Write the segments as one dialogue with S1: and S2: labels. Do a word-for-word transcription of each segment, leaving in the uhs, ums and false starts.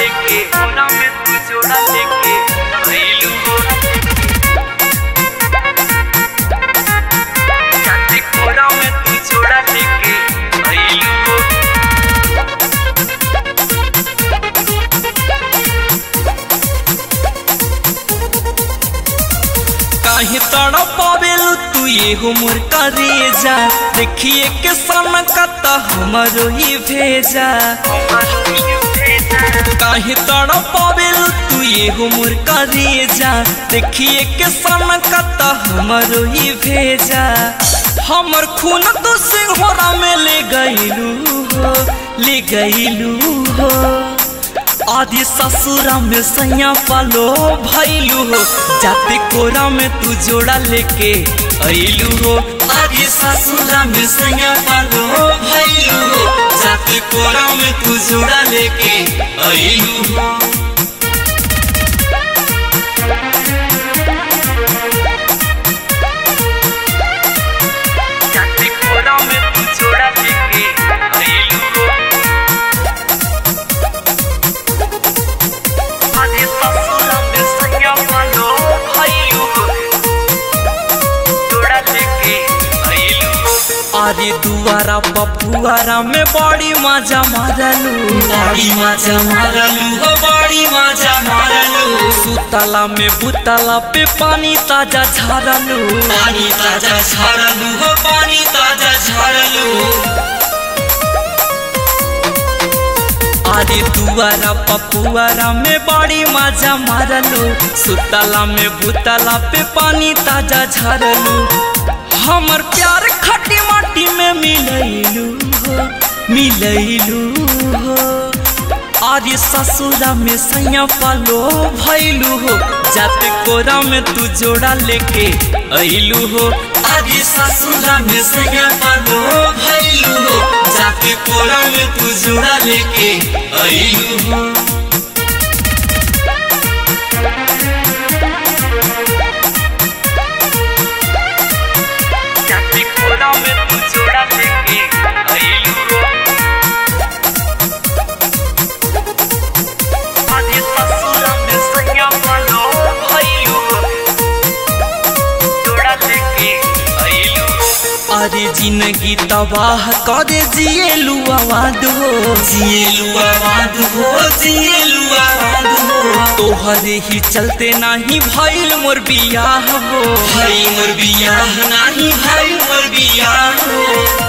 S1: लेके कोना में तू जोड़ा लेके आइलू हो जाते कोना में तू जोड़ा लेके आइलू हो काहे तड़पावेलू तू ये हो मोर करेजा देखिए के सनकत हमरो ही भेजा काहे तड़पावेलू तू ये हो मोर करेजा देखिए के सनकत हमरो ही भेजा हमर खून तो सिंहरा में ले गइलू हो ले गइलू हो आदि ससुरा में सैया पालो भैलू हो जाते कोरा में तू जोड़ा लेके आइलू हो आदि ससुरा में सैया पालो भैलू हो जाते कोरा में तू जोड़ा लेके आइलू हो जाते कोरा में तू जोड़ा लेके आइलू हो अरे दुआरा पपुआरा में बड़ी मजा मारलू बड़ी मजा मारलू हो बड़ी मजा मारलू सुतला में बुतला पे पानी ताजा झरलू पानी ताजा झरलू हो पानी ताजा झरलू अरे दुआरा पपुआरा में बड़ी मजा मारलू सुतला में बुतला पे पानी ताजा झरलू हमर प्यार खटी माटी में मिलैलू हो मिलैलू हो आरे ससुरा में सैया पालो भैलू हो जाते कोरा में तू जोड़ा लेके आइलू हो आरे ससुरा में सैया पालो भैलू हो जाते कोरा में तू जोड़ा लेके आइलू हो में तू जोड़ा लेके आइलू हो आदि ससुरा में सैया पालो भैलू हो जोड़ा लेके आइलू हो अरे जिंदगी तबाह करे जिएलू आवाद हो जिएलू आवाद हो जिएलू आवाद हो तोहरे ही चलते नाही भइल मोर बियाह हो भइल मोर बियाह नाही भइल मोर बियाह हो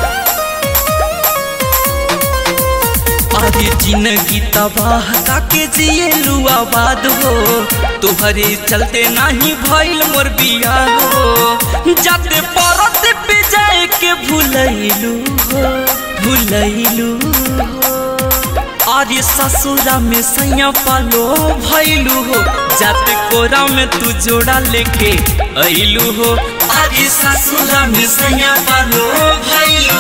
S1: अरे जिंदगी तबाह काके जिएलू आबाद हो तोहरे चलते नाही भइल मोर बियाह हो जाते परत पे जाए के भूलैलू हो भूलैलू हो आरे ससुरा में सैया पालो भैलू हो जाते कोरा में तू जोड़ा लेके आइलू हो आरे ससुरा में सैया पालो भैलू